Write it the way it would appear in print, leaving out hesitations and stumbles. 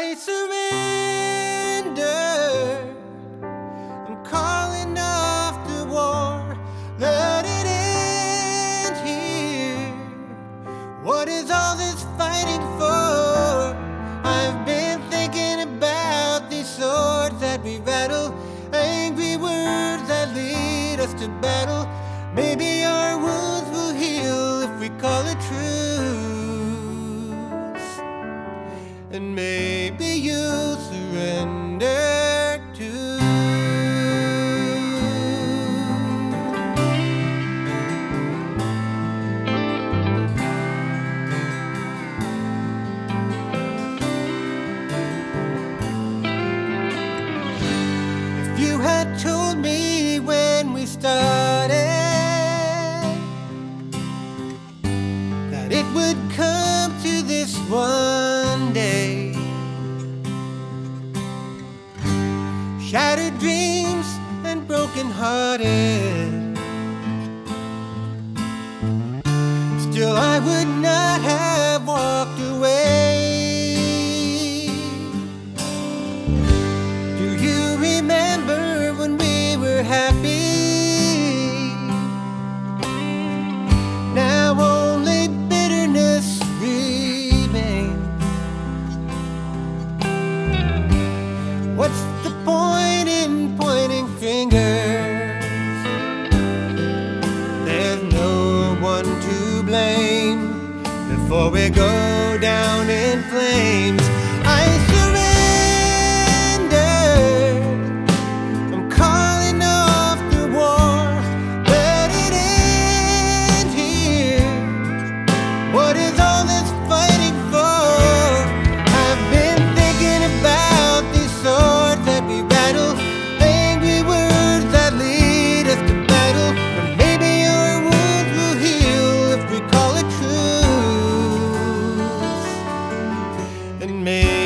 I surrender. I'm calling off the war. Let it end here. What is all this fighting for? I've been thinking about these swords that we rattle, angry words that lead us to battle. Maybe our wounds will heal if we call it truce. And maybe you'll surrender too. If you had told me when we started that it would come to this one day, shattered dreams and broken hearted, still I would not have walked away. Do you remember when we were happy? Now only bitterness remains. What's the point in pointing fingers? There's no one to blame before we go down in flames. I surrender. I'm calling off the war. Let it end here. What is all this fighting for? I've been thinking about these swords that we rattle, angry words that lead us to battle. But maybe our wounds will heal if we call it truth. And maybe